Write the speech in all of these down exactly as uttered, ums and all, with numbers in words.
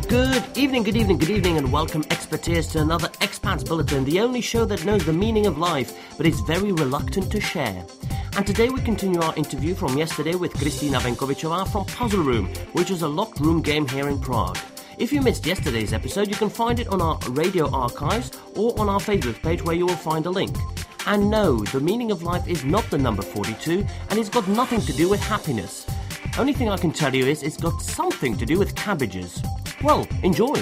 Good evening, good evening, good evening, and welcome experteers to another Expats Bulletin, the only show that knows the meaning of life, but is very reluctant to share. And today we continue our interview from yesterday with Kristina Benkovičová from Puzzle Room, which is a locked room game here in Prague. If you missed yesterday's episode, you can find it on our radio archives or on our Facebook page where you will find a link. And no, the meaning of life is not the number forty-two, and it's got nothing to do with happiness. Only thing I can tell you is it's got something to do with cabbages. Well, enjoy.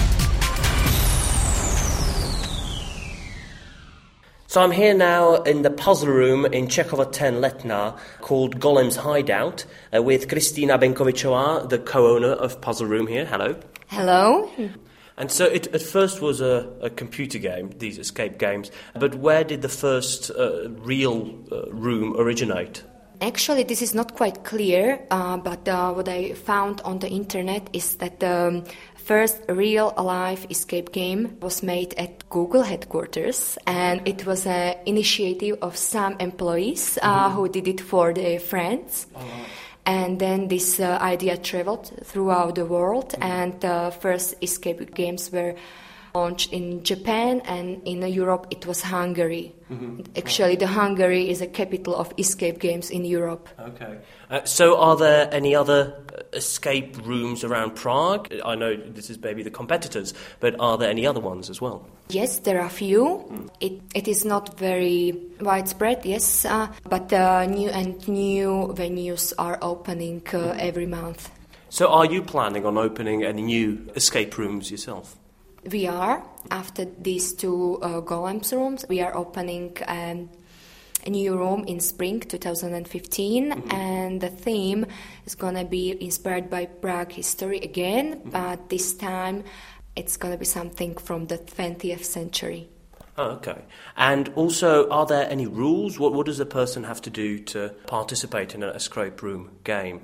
So I'm here now in the puzzle room in Čechova ten Letná called Golem's Hideout uh, with Kristina Benkovičová, the co-owner of Puzzle Room here. Hello. Hello. And so it at first was a, a computer game, these escape games, but where did the first uh, real uh, room originate? Actually, this is not quite clear, uh, but uh, what I found on the internet is that the um, first real-life escape game was made at Google headquarters, and it was an initiative of some employees uh, mm-hmm. who did it for their friends. Oh, wow. And then this uh, idea traveled throughout the world, mm-hmm. and the uh, first escape games were launched in Japan, and in Europe it was Hungary. Mm-hmm. Actually, the Hungary is a capital of escape games in Europe. Okay. Uh, so are there any other escape rooms around Prague? I know this is maybe the competitors, but are there any other ones as well? Yes, there are few. Mm. It, it is not very widespread, yes, uh, but uh, new and new venues are opening uh, mm. every month. So are you planning on opening any new escape rooms yourself? We are. After these two uh, Golems rooms, we are opening um, a new room in spring twenty fifteen, mm-hmm. and the theme is going to be inspired by Prague history again, mm-hmm. but this time it's going to be something from the twentieth century. Oh, okay. And also, are there any rules? What, what does a person have to do to participate in an escape room game?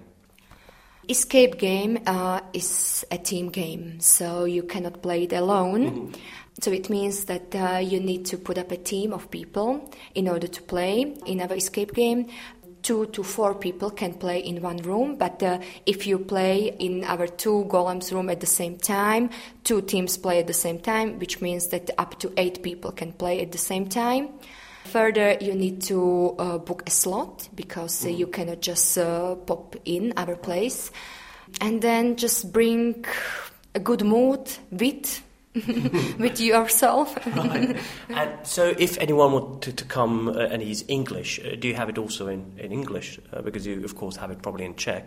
Escape game uh, is a team game, so you cannot play it alone. Mm-hmm. So it means that uh, you need to put up a team of people in order to play. In our escape game, two to four people can play in one room, but uh, if you play in our two Golems room at the same time, two teams play at the same time, which means that up to eight people can play at the same time. Further, you need to uh, book a slot, because uh, you cannot just uh, pop in our place. And then just bring a good mood, wit, with yourself. Right. And so if anyone wanted to come uh, and he's English, uh, do you have it also in, in English? Uh, because you, of course, have it probably in Czech.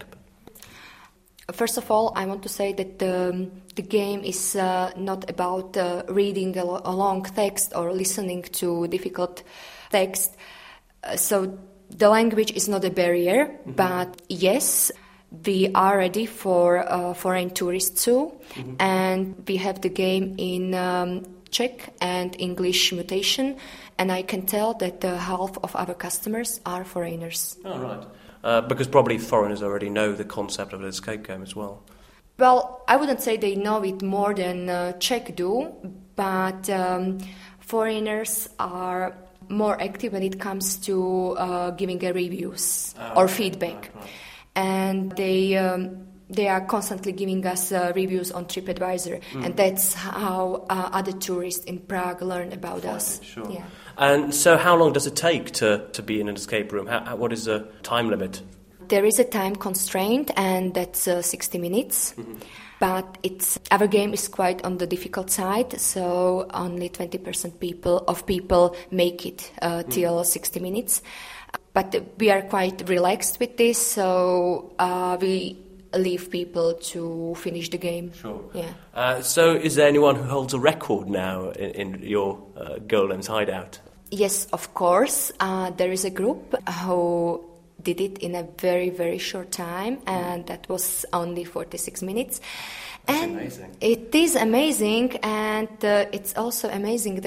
First of all, I want to say that the, the game is uh, not about uh, reading a, lo- a long text or listening to difficult text. Uh, so the language is not a barrier, mm-hmm. but yes, we are ready for uh, foreign tourists too, mm-hmm. and we have the game in um, Czech and English mutation, and I can tell that uh, half of our customers are foreigners. Oh, right. Uh, because probably foreigners already know the concept of an escape game as well. Well, I wouldn't say they know it more than uh, Czech do, but um, foreigners are more active when it comes to uh, giving a reviews oh, or feedback. Right, right. And they um, they are constantly giving us uh, reviews on TripAdvisor, mm. and that's how uh, other tourists in Prague learn about Fine, us. Sure. Yeah. And so how long does it take to, to be in an escape room? How, how, what is the time limit? There is a time constraint, and that's uh, sixty minutes. Mm-hmm. But it's our game is quite on the difficult side, so only twenty percent people of people make it uh, till mm. sixty minutes. But we are quite relaxed with this, so uh, we leave people to finish the game. Sure. Yeah. Uh, so is there anyone who holds a record now in, in your uh, Golem's Hideout? Yes, of course. Uh, there is a group who did it in a very, very short time, and that was only forty-six minutes. That's and amazing. It is amazing, and uh, it's also amazing that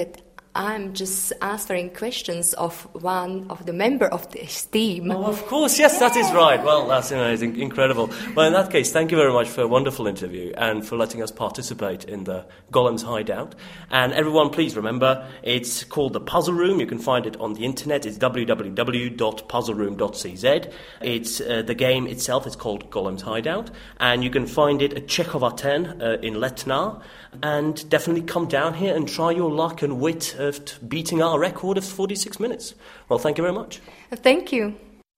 I'm just answering questions of one of the member of this team. Oh, of course, yes, that is right. Well, that's amazing, incredible. Well, in that case, thank you very much for a wonderful interview and for letting us participate in the Golem's Hideout. And everyone, please remember, it's called The Puzzle Room. You can find it on the internet. It's w w w dot puzzle room dot c z. It's uh, the game itself is called Golem's Hideout, and you can find it at Czechova ten uh, in Letná. And definitely come down here and try your luck and wit of beating our record of forty-six minutes. Well, thank you very much. Thank you.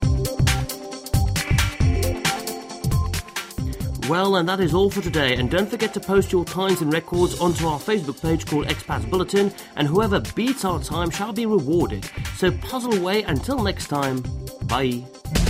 Well, and that is all for today. And don't forget to post your times and records onto our Facebook page called Expats Bulletin, and whoever beats our time shall be rewarded. So puzzle away until next time. Bye.